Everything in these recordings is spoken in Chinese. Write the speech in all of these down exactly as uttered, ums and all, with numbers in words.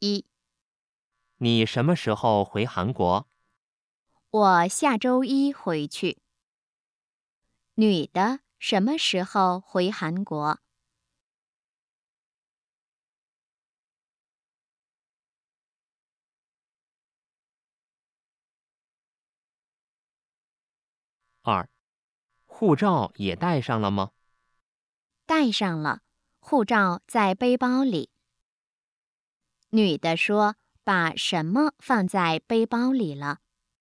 一， 你什么时候回韩国？ 我下周一回去。女的什么时候回韩国？ 二，护照也带上了吗？ 带上了，护照在背包里。女的说把什么放在背包里了？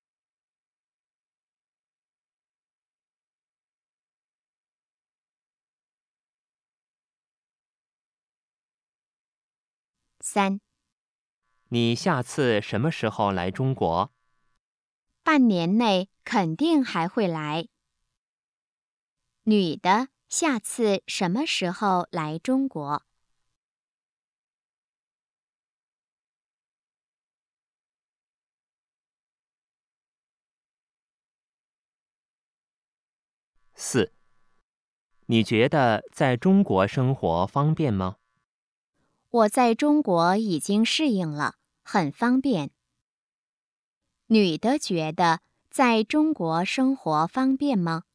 三， 你下次什么时候来中国？ 半年内肯定还会来。女的下次什么时候来中国？ 四，你觉得在中国生活方便吗？ 我在中国已经适应了，很方便。女的觉得在中国生活方便吗？